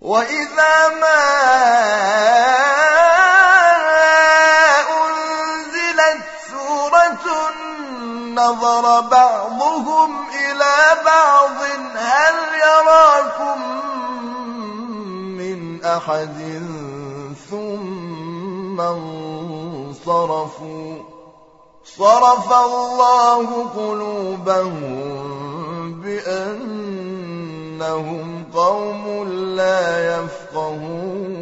وإذا ما أنزلت سورة نظر بعضهم إلى بعض هل يراكم من أحد ثم انصرفوا صرف الله قلوبهم بأنهم قوم لا يفقهون